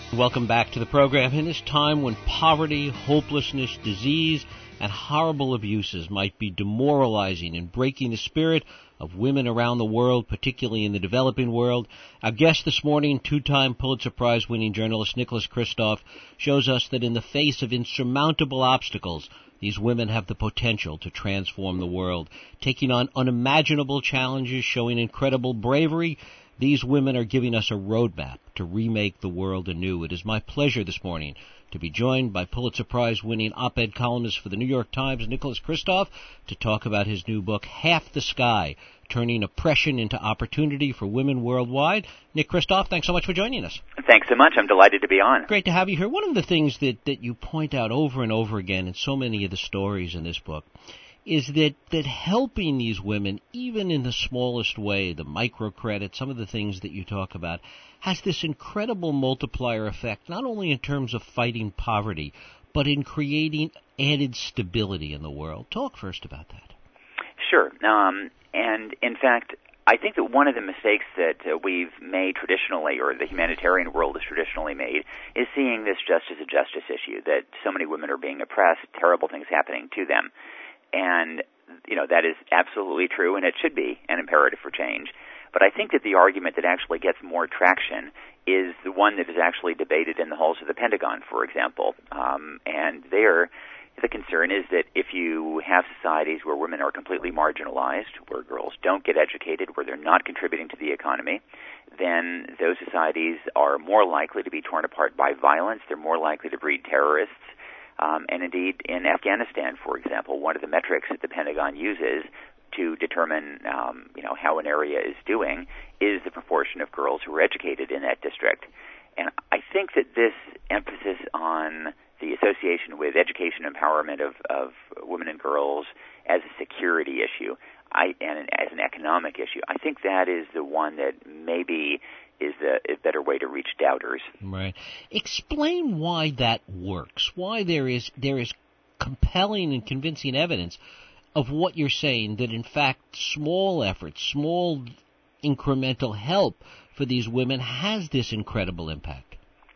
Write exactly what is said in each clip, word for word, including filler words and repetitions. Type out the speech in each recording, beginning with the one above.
Welcome back to the program. In this time when poverty, hopelessness, disease, and horrible abuses might be demoralizing and breaking the spirit of women around the world, particularly in the developing world, our guest this morning, two-time Pulitzer Prize-winning journalist Nicholas Kristof, shows us that in the face of insurmountable obstacles, these women have the potential to transform the world. Taking on unimaginable challenges, showing incredible bravery, these women are giving us a roadmap to remake the world anew. It is my pleasure this morning to be joined by Pulitzer Prize-winning op-ed columnist for the New York Times, Nicholas Kristof, to talk about his new book, Half the Sky, Turning Oppression into Opportunity for Women Worldwide. Nick Kristof, thanks so much for joining us. Thanks so much. I'm delighted to be on. Great to have you here. One of the things that, that you point out over and over again in so many of the stories in this book is that, that helping these women, even in the smallest way, the microcredit, some of the things that you talk about, has this incredible multiplier effect, not only in terms of fighting poverty, but in creating added stability in the world. Talk first about that. Sure. Um, and, in fact, I think that one of the mistakes that uh, we've made traditionally, or the humanitarian world has traditionally made, is seeing this just as a justice issue, that so many women are being oppressed, terrible things happening to them. And, you know, that is absolutely true, and it should be an imperative for change. But I think that the argument that actually gets more traction is the one that is actually debated in the halls of the Pentagon, for example. Um, and there, the concern is that if you have societies where women are completely marginalized, where girls don't get educated, where they're not contributing to the economy, then those societies are more likely to be torn apart by violence. They're more likely to breed terrorists. Um, and indeed, in Afghanistan, for example, one of the metrics that the Pentagon uses to determine, um, you know, how an area is doing is the proportion of girls who are educated in that district. And I think that this emphasis on the association with education empowerment of, of women and girls as a security issue I, and as an economic issue, I think that is the one that maybe is a, a better way to reach doubters. Right. Explain why that works, why there is there is compelling and convincing evidence of what you're saying, that in fact small efforts, small incremental help for these women has this incredible impact.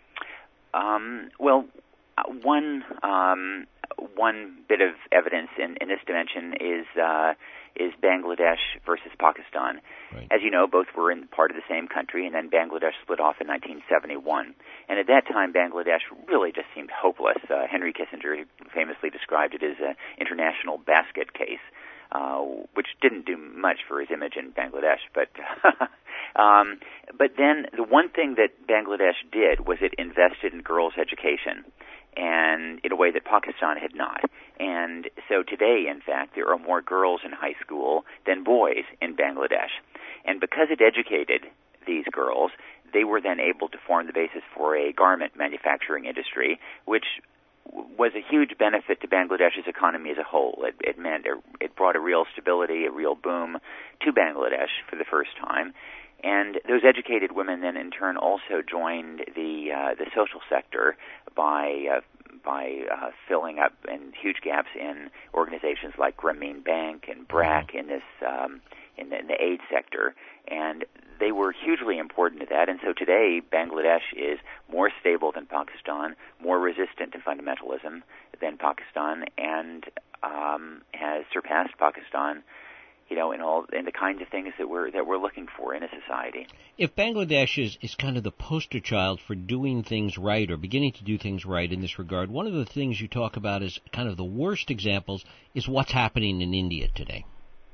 Um, well, one um, one bit of evidence in, in this dimension is uh, is Bangladesh versus Pakistan. Right. As you know, both were in part of the same country, and then Bangladesh split off in nineteen seventy-one. And at that time, Bangladesh really just seemed hopeless. Uh, Henry Kissinger famously described it as an international basket case, uh, which didn't do much for his image in Bangladesh. But um, but then the one thing that Bangladesh did was it invested in girls' education, and in a way that Pakistan had not. And so today, in fact, there are more girls in high school than boys in Bangladesh. And because it educated these girls, they were then able to form the basis for a garment manufacturing industry, which was a huge benefit to Bangladesh's economy as a whole. It, it meant a, it brought a real stability, a real boom to Bangladesh for the first time. And those educated women then, in turn, also joined the uh, the social sector by uh, by uh, filling up in huge gaps in organizations like Grameen Bank and B R A C in this um, in, the, in the aid sector, and they were hugely important to that. And so today, Bangladesh is more stable than Pakistan, more resistant to fundamentalism than Pakistan, and um, has surpassed Pakistan, you know, in all in the kinds of things that we're that we're looking for in a society. If Bangladesh is, is kind of the poster child for doing things right or beginning to do things right in this regard, one of the things you talk about as kind of the worst examples is what's happening in India today.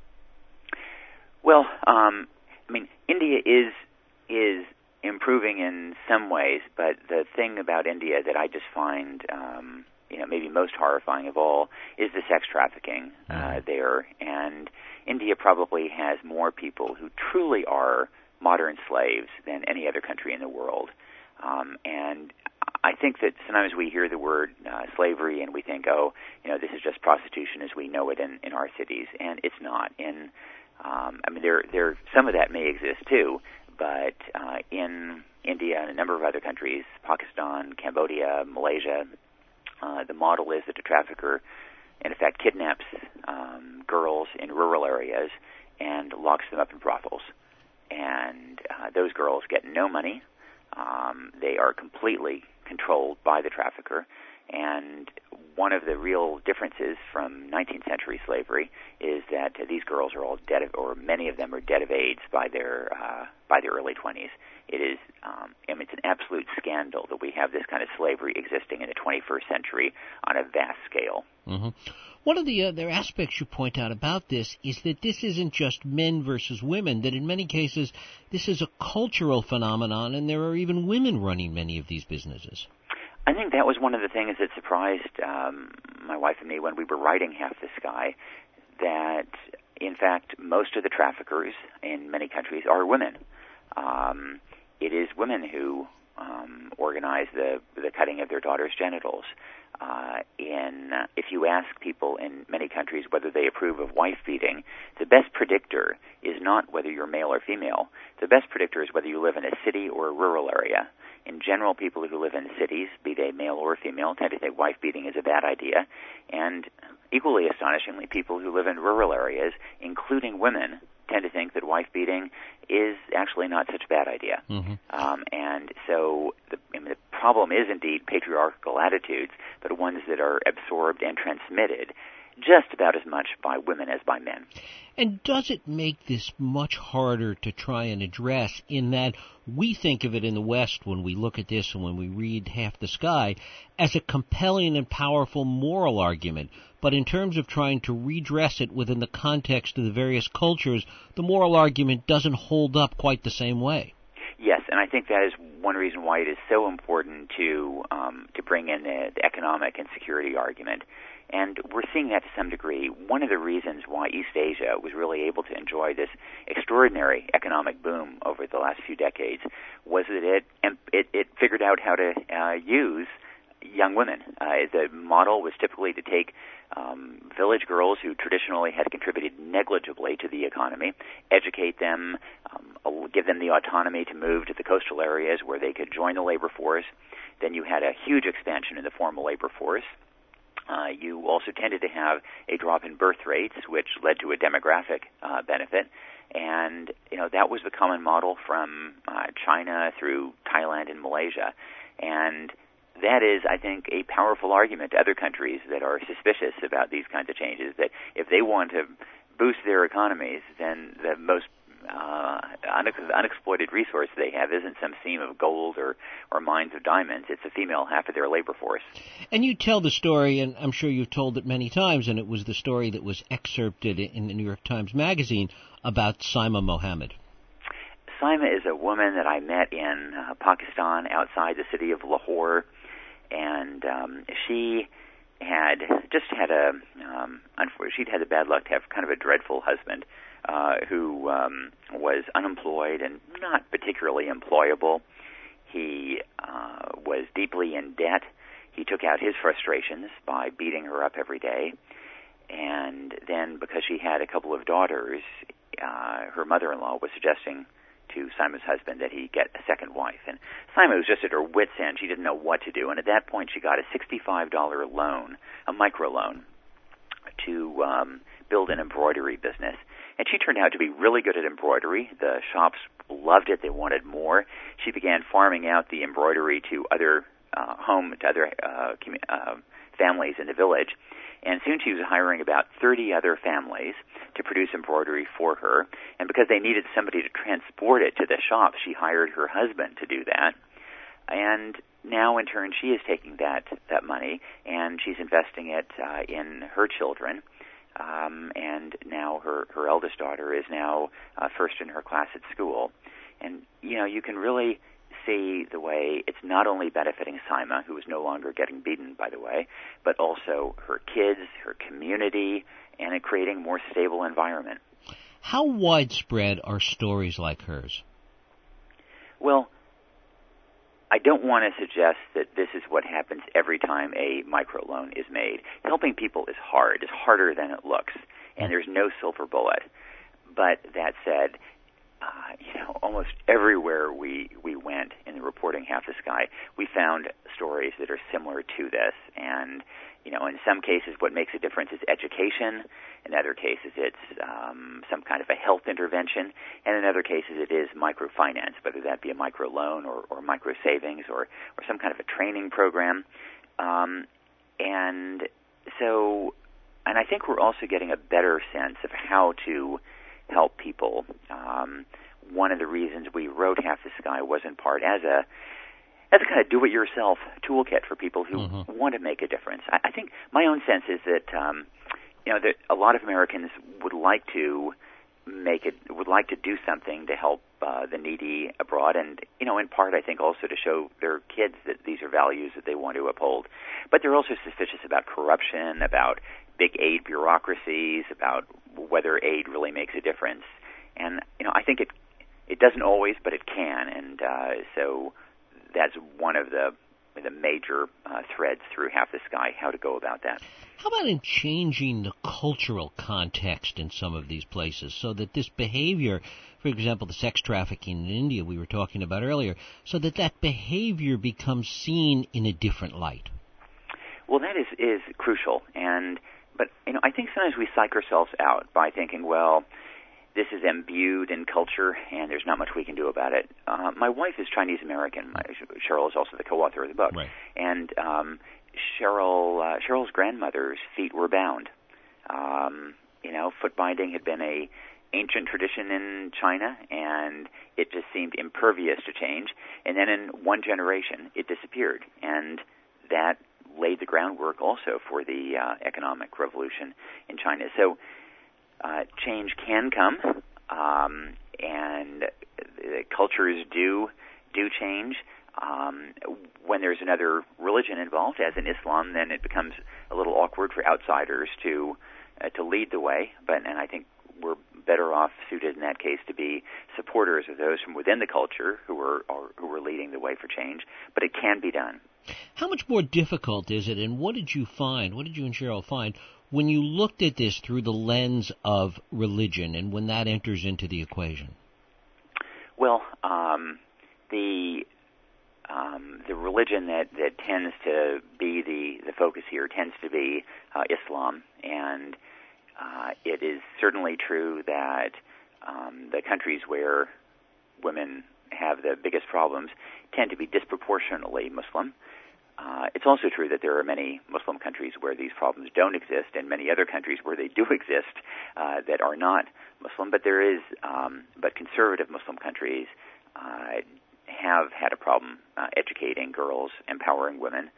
Well, um, I mean, India is is improving in some ways, but the thing about India that I just find um, you know, maybe most horrifying of all is the sex trafficking uh, there. And India probably has more people who truly are modern slaves than any other country in the world. Um, and I think that sometimes we hear the word uh, slavery and we think, oh, you know, this is just prostitution as we know it in, in our cities, and it's not. In, um, I mean, there, there, some of that may exist too, but uh, in India and a number of other countries, Pakistan, Cambodia, Malaysia, uh, the model is that a trafficker, in effect, kidnaps um, girls in rural areas and locks them up in brothels. And uh, those girls get no money. Um, they are completely controlled by the trafficker. And one of the real differences from nineteenth century slavery is that uh, these girls are all dead of, or many of them are dead of AIDS by their uh, by their early twenties. It is, um, I mean, it's an absolute scandal that we have this kind of slavery existing in the twenty-first century on a vast scale. Mm-hmm. One of the other aspects you point out about this is that this isn't just men versus women, that in many cases this is a cultural phenomenon, and there are even women running many of these businesses. I think that was one of the things that surprised um, my wife and me when we were writing Half the Sky, that, in fact, most of the traffickers in many countries are women. Um, it is women who um, organize the, the cutting of their daughters' genitals. Uh, in, uh, if you ask people in many countries whether they approve of wife-beating, the best predictor is not whether you're male or female. The best predictor is whether you live in a city or a rural area. In general, people who live in cities, be they male or female, tend to think wife-beating is a bad idea. And equally astonishingly, people who live in rural areas, including women, tend to think that wife-beating is actually not such a bad idea. Mm-hmm. Um, and so the, I mean, the problem is indeed patriarchal attitudes, but ones that are absorbed and transmitted just about as much by women as by men. And does it make this much harder to try and address, in that we think of it in the West when we look at this and when we read Half the Sky as a compelling and powerful moral argument, but in terms of trying to redress it within the context of the various cultures, the moral argument doesn't hold up quite the same way? Yes, and I think that is one reason why it is so important to um, to bring in the, the economic and security argument. And we're seeing that to some degree. One of the reasons why East Asia was really able to enjoy this extraordinary economic boom over the last few decades was that it it, it figured out how to uh, use young women. Uh, the model was typically to take um, village girls who traditionally had contributed negligibly to the economy, educate them, um, give them the autonomy to move to the coastal areas where they could join the labor force. Then you had a huge expansion in the formal labor force. Uh, you also tended to have a drop in birth rates, which led to a demographic uh, benefit. And, you know, that was the common model from uh, China through Thailand and Malaysia. And that is, I think, a powerful argument to other countries that are suspicious about these kinds of changes, that if they want to boost their economies, then the most uh, unex- unexploited resource they have isn't some seam of gold or, or mines of diamonds. It's the female half of their labor force. And you tell the story, and I'm sure you've told it many times, and it was the story that was excerpted in the New York Times Magazine about Saima Mohammed. Saima is a woman that I met in uh, Pakistan outside the city of Lahore, and um, she had just had a, um, unfortunately, she'd had the bad luck to have kind of a dreadful husband uh, who um, was unemployed and not particularly employable. He uh, was deeply in debt. He took out his frustrations by beating her up every day. And then because she had a couple of daughters, uh, her mother-in-law was suggesting to Saima's husband that he get a second wife. And Saima was just at her wit's end. She didn't know what to do. And at that point, she got a sixty-five dollars loan, a microloan, to um, build an embroidery business. And she turned out to be really good at embroidery. The shops loved it. They wanted more. She began farming out the embroidery to other uh, home, to other uh, commu- uh, families in the village. And soon she was hiring about thirty other families to produce embroidery for her. And because they needed somebody to transport it to the shops, she hired her husband to do that. And now, in turn, she is taking that, that money, and she's investing it uh, in her children. Um, and now her, her eldest daughter is now uh, first in her class at school. And, you know, you can really see the way it's not only benefiting Saima, who is no longer getting beaten, by the way, but also her kids, her community, and in creating a more stable environment. How widespread are stories like hers? Well, I don't want to suggest that this is what happens every time a microloan is made. Helping people is hard. It's harder than it looks, and there's no silver bullet. But that said, Uh, you know, almost everywhere we, we went in the reporting reporting Half the Sky, we found stories that are similar to this. And, you know, in some cases what makes a difference is education. In other cases it's um, some kind of a health intervention. And in other cases it is microfinance, whether that be a microloan or, or micro savings or, or some kind of a training program. Um, and so, and I think we're also getting a better sense of how to help people. Um, one of the reasons we wrote Half the Sky was in part as a as a kind of do-it-yourself toolkit for people who mm-hmm. want to make a difference. I, I think my own sense is that um, you know that a lot of Americans would like to make it would like to do something to help uh, the needy abroad, and you know in part I think also to show their kids that these are values that they want to uphold. But they're also suspicious about corruption, about big aid bureaucracies, about whether aid really makes a difference. And you know I think it it doesn't always, but it can, and uh, so that's one of the the major uh, threads through Half the Sky, how to go about that. How about in changing the cultural context in some of these places so that this behavior, for example, the sex trafficking in India we were talking about earlier, so that that behavior becomes seen in a different light? Well, that is, is crucial. And but you know, I think sometimes we psych ourselves out by thinking, well, this is imbued in culture, and there's not much we can do about it. Uh, my wife is Chinese-American. My, Cheryl is also the co-author of the book. Right. And um, Cheryl, uh, Cheryl's grandmother's feet were bound. Um, you know, foot binding had been a ancient tradition in China, and it just seemed impervious to change. And then in one generation, it disappeared. And that laid the groundwork also for the uh, economic revolution in China. So Uh, change can come, um, and the cultures do do change. Um, when there's another religion involved, as in Islam, then it becomes a little awkward for outsiders to uh, to lead the way. But and I think we're better off suited in that case to be supporters of those from within the culture who are, are who are leading the way for change. But it can be done. How much more difficult is it, and what did you find? What did you and Cheryl find when you looked at this through the lens of religion and when that enters into the equation? Well, um, the um, the religion that, that tends to be the, the focus here tends to be uh, Islam, and uh, it is certainly true that um, the countries where women have the biggest problems tend to be disproportionately Muslim. Uh, it's also true that there are many Muslim countries where these problems don't exist, and many other countries where they do exist uh, that are not Muslim. But there is, um, but conservative Muslim countries uh, have had a problem uh, educating girls, empowering women.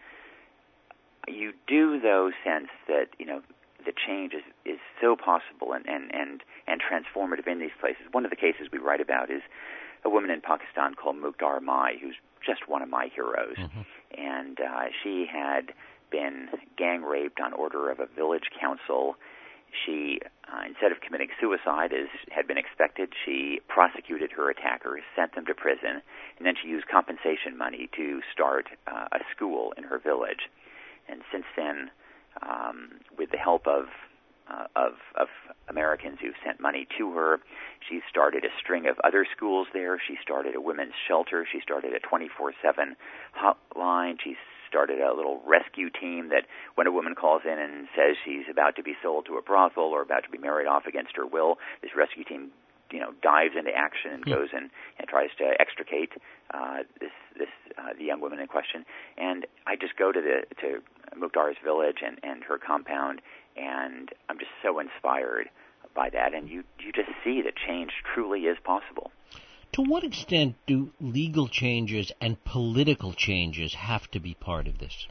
You do, though, sense that you know the change is, is so possible and, and, and, and transformative in these places. One of the cases we write about is a woman in Pakistan called Mukhtar Mai, who's just one of my heroes. Mm-hmm. And uh, she had been gang raped on order of a village council. She, uh, instead of committing suicide as had been expected, she prosecuted her attackers, sent them to prison, and then she used compensation money to start uh, a school in her village. And since then, um, with the help of Uh, of, of Americans who sent money to her, she started a string of other schools there. She started a women's shelter. She started a twenty-four seven hotline. She started a little rescue team that when a woman calls in and says she's about to be sold to a brothel or about to be married off against her will, this rescue team, you know, dives into action and goes in and tries to extricate uh, this this uh, the young woman in question. And I just go to the to Mukhtar's village and, and her compound, and I'm just so inspired by that. And you you just see that change truly is possible. To what extent do legal changes and political changes have to be part of this?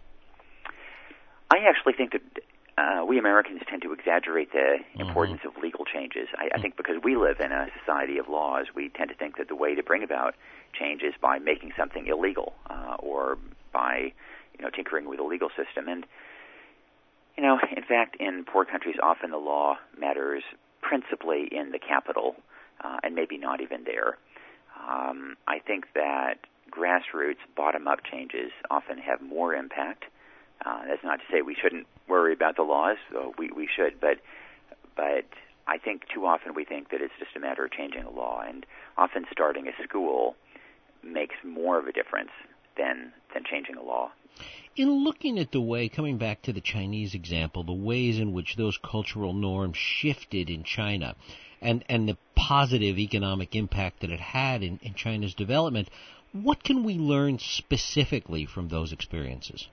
I actually think that Uh, we Americans tend to exaggerate the importance mm-hmm. of legal changes. I, I think because we live in a society of laws, we tend to think that the way to bring about change is by making something illegal uh, or by, you know, tinkering with the legal system. And, you know, in fact, in poor countries, often the law matters principally in the capital uh, and maybe not even there. Um, I think that grassroots, bottom-up changes often have more impact. Uh, that's not to say we shouldn't worry about the laws. So we, we should, but but I think too often we think that it's just a matter of changing a law, and often starting a school makes more of a difference than than changing a law. In looking at the way, coming back to the Chinese example, the ways in which those cultural norms shifted in China and, and the positive economic impact that it had in, in China's development, what can we learn specifically from those experiences?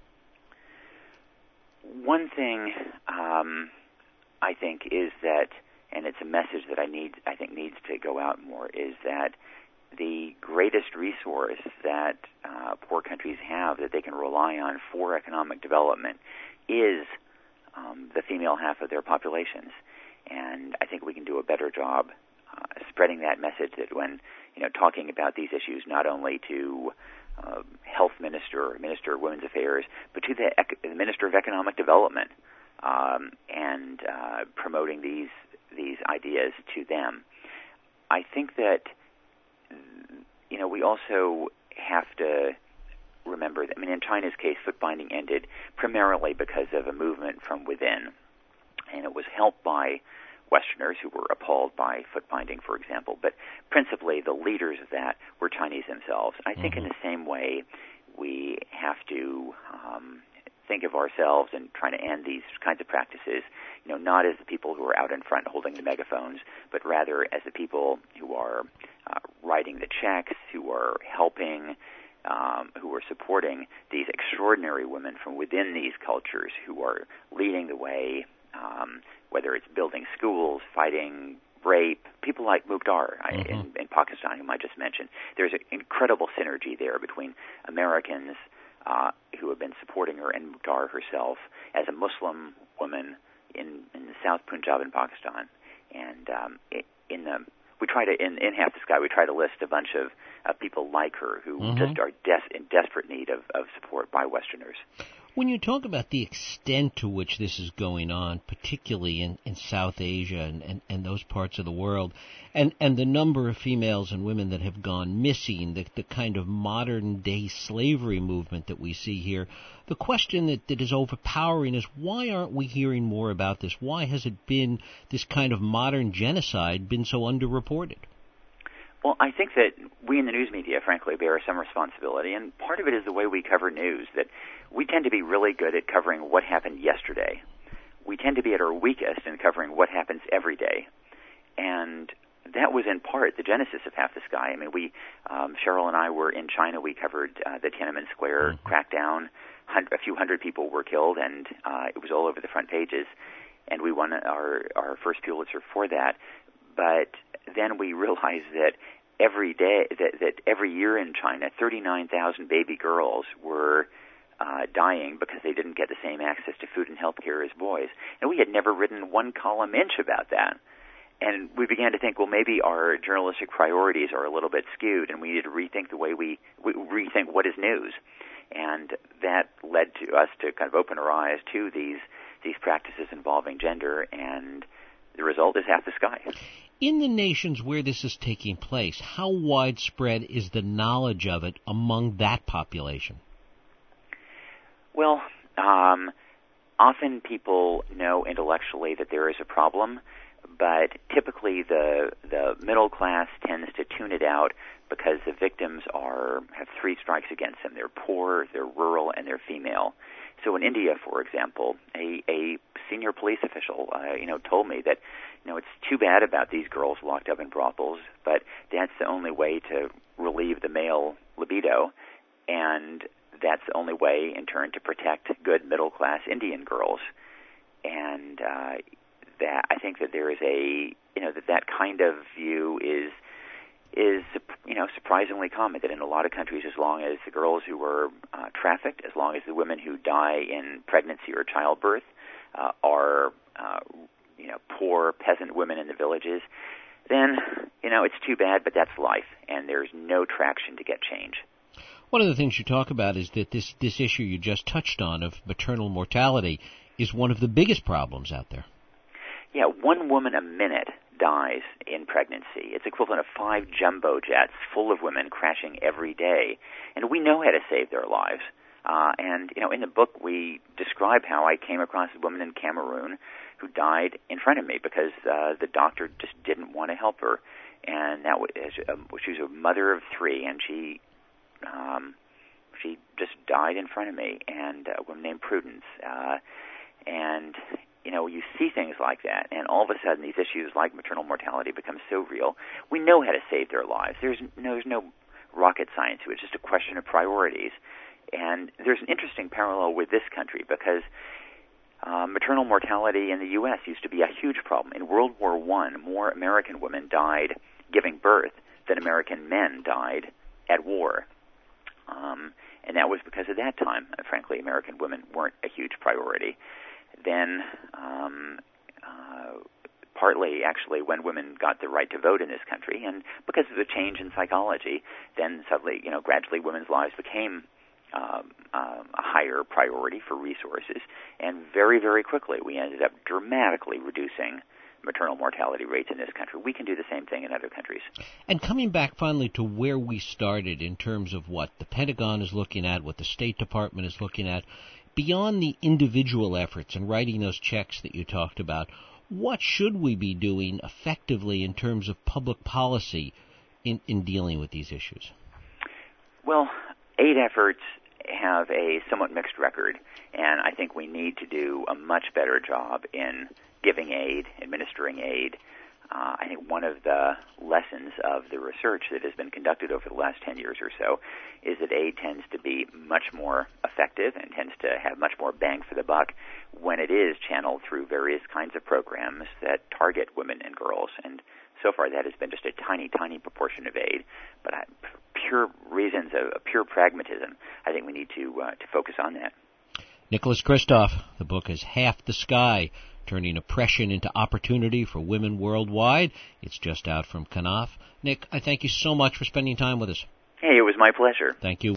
One thing um, I think is that, and it's a message that I need, I think needs to go out more, is that the greatest resource that uh, poor countries have that they can rely on for economic development is um, the female half of their populations. And I think we can do a better job uh, spreading that message that when, you know, talking about these issues, not only to uh, health minister or minister of women's affairs, but to the, ec- the minister of economic development, um, and uh, promoting these these ideas to them. I think that, you know, we also have to remember that, I mean, in China's case, foot binding ended primarily because of a movement from within, and it was helped by Westerners who were appalled by foot binding, for example, but principally the leaders of that were Chinese themselves. I think mm-hmm. in the same way we have to um, think of ourselves and trying to end these kinds of practices, you know, not as the people who are out in front holding the megaphones, but rather as the people who are uh, writing the checks, who are helping, um, who are supporting these extraordinary women from within these cultures who are leading the way, um, whether it's building schools, fighting rape, people like Mukhtar mm-hmm. in, in Pakistan, whom I just mentioned. There's an incredible synergy there between Americans uh, who have been supporting her and Mukhtar herself as a Muslim woman in, in the South Punjab in Pakistan. And um, in the we try to in, in Half the Sky we try to list a bunch of uh, people like her who mm-hmm. just are des- in desperate need of, of support by Westerners. When you talk about the extent to which this is going on, particularly in, in South Asia and, and, and those parts of the world, and, and the number of females and women that have gone missing, the, the kind of modern-day slavery movement that we see here, the question that, that is overpowering is why aren't we hearing more about this? Why has it been, this kind of modern genocide, been so underreported? Well, I think that we in the news media, frankly, bear some responsibility, and part of it is the way we cover news, that we tend to be really good at covering what happened yesterday. We tend to be at our weakest in covering what happens every day. And that was in part the genesis of Half the Sky. I mean, we, um, Cheryl and I were in China. We covered uh, the Tiananmen Square crackdown. A few hundred people were killed, and uh, it was all over the front pages. And we won our, our first Pulitzer for that. But then we realized that every day, that, that every year in China, thirty-nine thousand baby girls were uh, dying because they didn't get the same access to food and health care as boys. And we had never written one column inch about that. And we began to think, well, maybe our journalistic priorities are a little bit skewed, and we need to rethink the way we, we rethink what is news. And that led to us to kind of open our eyes to these these practices involving gender, and the result is Half the Sky. In the nations where this is taking place, how widespread is the knowledge of it among that population? Well, um, often people know intellectually that there is a problem, but typically the the middle class tends to tune it out because the victims are have three strikes against them. They're poor, they're rural, and they're female. So in India, for example, a, a senior police official, uh, you know, told me that, you know, it's too bad about these girls locked up in brothels, but that's the only way to relieve the male libido, and that's the only way, in turn, to protect good middle-class Indian girls. And uh, that I think that there is a, you know, that that kind of view is is, you know, surprisingly common, that in a lot of countries, as long as the girls who were uh, trafficked, as long as the women who die in pregnancy or childbirth uh, are, uh, you know, poor peasant women in the villages, then, you know, it's too bad, but that's life, and there's no traction to get change. One of the things you talk about is that this, this issue you just touched on of maternal mortality is one of the biggest problems out there. Yeah, one woman a minute dies in pregnancy. It's equivalent of five jumbo jets full of women crashing every day. And we know how to save their lives. Uh, and, you know, in the book we describe how I came across a woman in Cameroon who died in front of me because uh, the doctor just didn't want to help her. And that was, um, she was a mother of three, and she um, she just died in front of me, and a woman named Prudence. Uh, and, you know, you see things like that, and all of a sudden these issues like maternal mortality become so real. We know how to save their lives. There's no, there's no rocket science to it. It's just a question of priorities. And there's an interesting parallel with this country because uh, maternal mortality in the U S used to be a huge problem. In World War One, more American women died giving birth than American men died at war. Um, and that was because at that time, uh, frankly, American women weren't a huge priority. Then, um, uh, partly actually when women got the right to vote in this country, and because of the change in psychology, then suddenly, you know, gradually women's lives became um, um, a higher priority for resources, and very, very quickly we ended up dramatically reducing maternal mortality rates in this country. We can do the same thing in other countries. And coming back finally to where we started in terms of what the Pentagon is looking at, what the State Department is looking at, beyond the individual efforts and writing those checks that you talked about, what should we be doing effectively in terms of public policy in, in dealing with these issues? Well, aid efforts have a somewhat mixed record, and I think we need to do a much better job in giving aid, administering aid. Uh, I think one of the lessons of the research that has been conducted over the last ten years or so is that aid tends to be much more effective and tends to have much more bang for the buck when it is channeled through various kinds of programs that target women and girls. And so far that has been just a tiny, tiny proportion of aid. But I, pure reasons of pure pragmatism, I think we need to uh, to focus on that. Nicholas Kristof, the book is Half the Sky, Turning Oppression into Opportunity for Women Worldwide. It's just out from Knopf. Nick, I thank you so much for spending time with us. Hey, it was my pleasure. Thank you.